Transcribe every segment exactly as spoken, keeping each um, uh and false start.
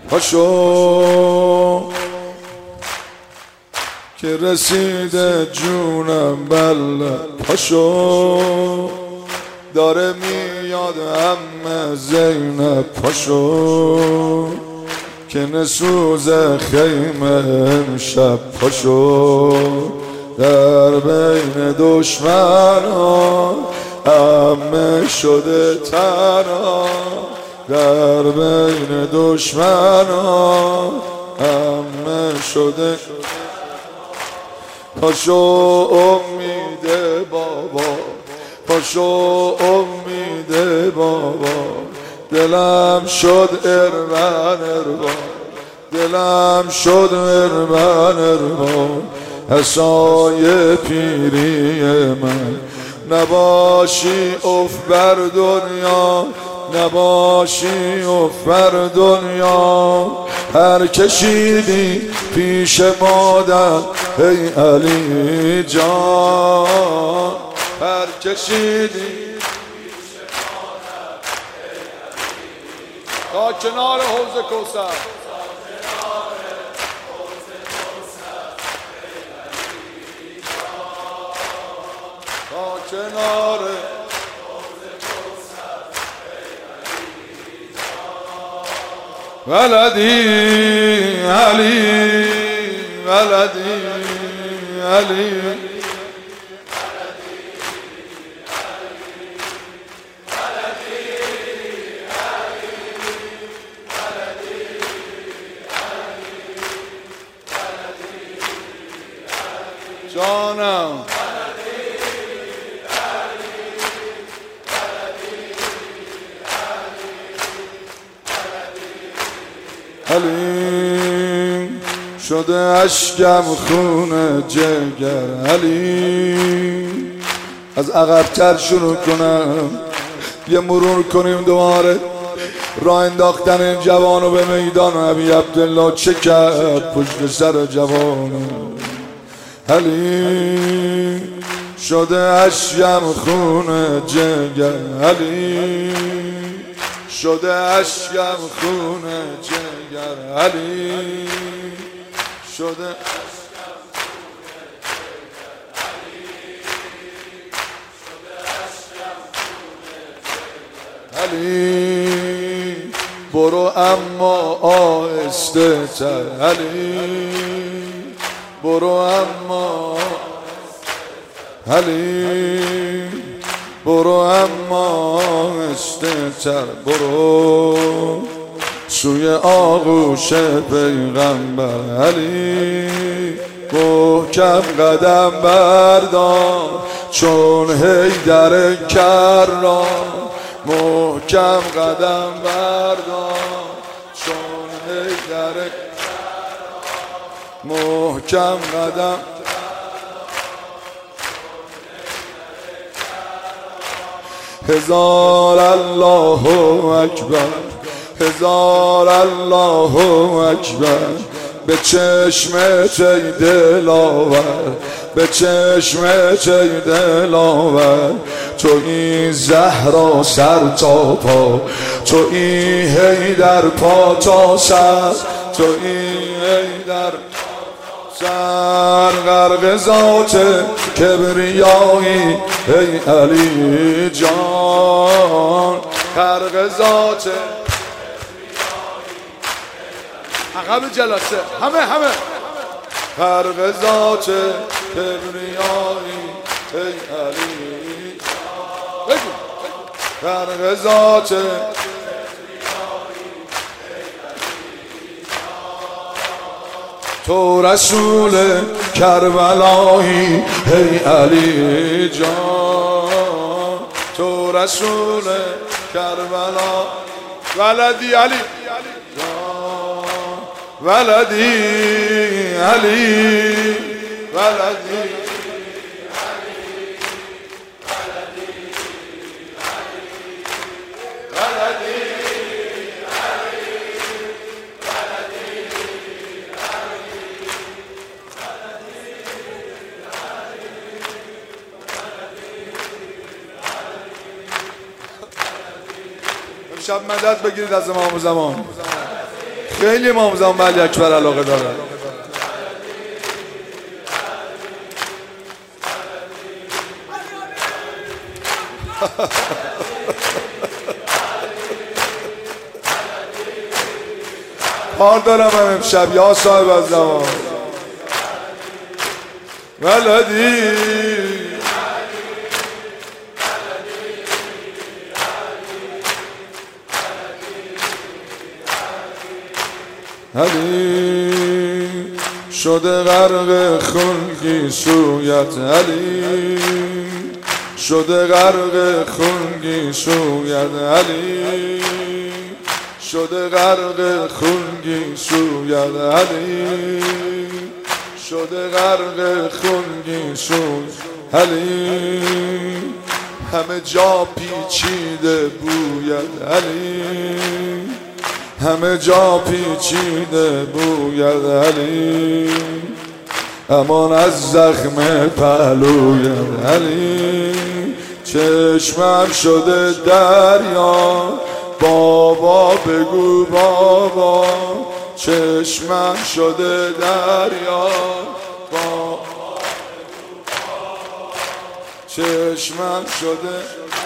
پاشو که رسیده جونم بله پاشو داره میاد عمه زینب پاشو که نسوز خیمه امشب پاشو در بین دشمنان عمه شده تنها در بین دشمنان عمه شده پاشو امید بابا پاشو امید بابا دلم شد ارمن ارمان دلم شد ارمن ارمان حسای پیری من نباشی اف بر دنیا نباشی اف بر دنیا هر کشیدی پیش مادر ای علی جان هر کشیدی تا کنار حوض کوثر تا کنار ولدی علی ولدی علی جانم علی شده اشکم خون جگر علی از عقب‌تر شروع کنم یه مرور کنیم دوباره راه انداختن این جوانو به میدان ابی عبدالله چه کرد پشت سر جوانو علی شده اشکم خون جگر علی شده اشکم خون جگر علی شده علی برو اما آهسته تر علی برو اما علی برو اما استتر برو سوی آغوش پیغمبر علی محکم قدم بردار چون حیدر کرام محکم قدم بردار چون حیدر محکم قدم هزار الله اکبر هزار الله اکبر به چشمت ای دلاور به چشمت ای دلاور تو این زهرا سر تا پا تو این حیدر پا تا سر تو این حیدر سر غرق ذات کبریایی ای علی جان غرق ذات عقب جلسه همه همه غرق ذات کبریایی ای علی بگو غرق ذات تو رسول کربلایی ای علی جان تو رسول کربلا ولدی علی جان ولدی علی ولدی شب مدد بگیرید از امام زمان. خیلی امام زمان علی اکبر علاقه دارن. کار دارم هم امشب یا صاحب از زمان ولدی علی شده غرق خونگی سویت علی شده غرق خونگی سویت علی شده غرق خونگی سویت علی شده غرق خونگی سویت علی همه جا پیچیده بوید علی همه جا پیچیده بوید علی امان از زخم پهلوید علی چشمم شده دریا بابا بگو بابا چشمم شده دریا بابا چشمم شده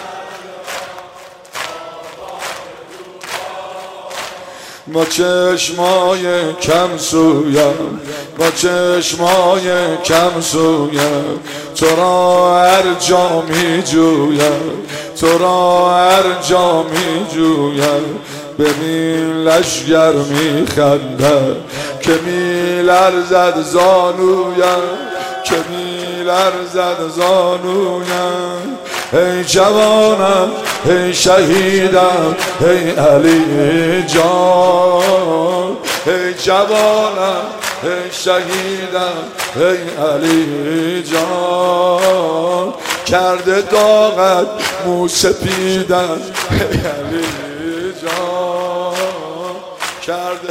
با چشمای کم سویم با چشمای کم سویم تو را هر جا می جویم تو را هر جا می جویم ببین لشگر می خنده که می لرزد زانویم که می لرزد زانویم ای جوانم ای شهیدم ای علی جان ای جوانم ای شهیدم ای علی جان کرده داغت مو سپیدم ای علی جان کرده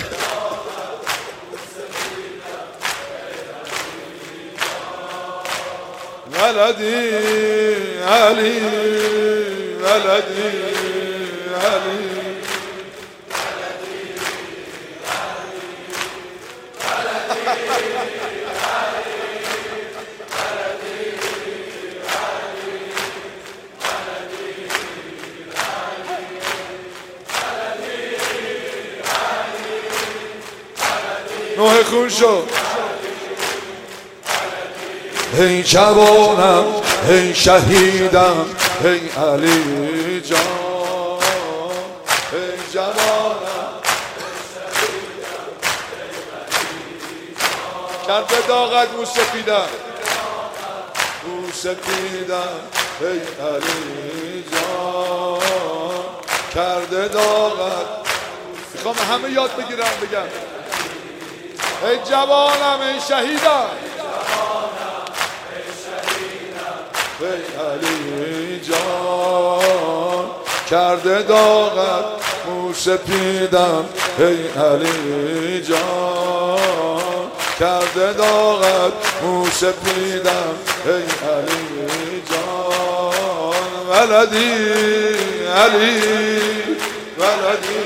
ولدی علی ولدی علی نوح خون شد ای جوانم ای شهیدم ای علی جان ای جوانم کرده داغت مو سپیدم مو سپیدم ای علی جان کرده داغت میخوام همه یاد بگیرم بگم ای جوانم ای شهیدم ای علی جان کرده داغت مو سپیدم ای علی جان کرده داغت مو سپیدم ای علی جان ولدی علی ولدی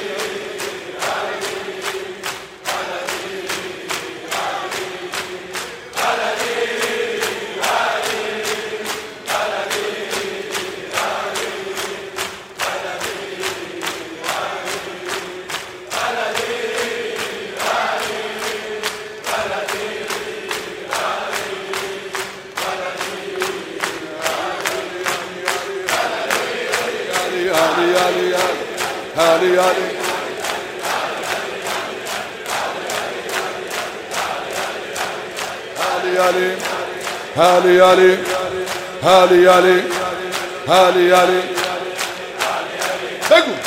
علی علی علی علی علی علی علی علی علی بگو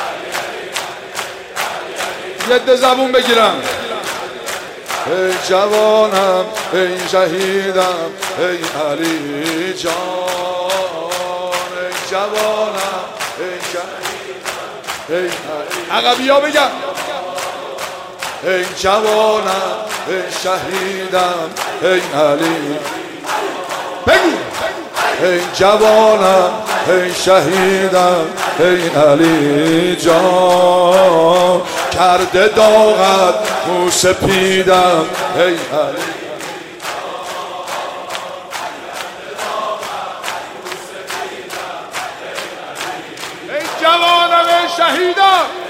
یه زبون بگیرم ای جوانم ای شهیدم ای علی جان ای جوانم ای شهیدم ای عقبی ها بگم ای جوانم ای شهیدم ای علی بگو ای جوانم ای شهیدم ای علی جان کرده داغت مو سپیدم ای علی ای جوانم ای شهیدم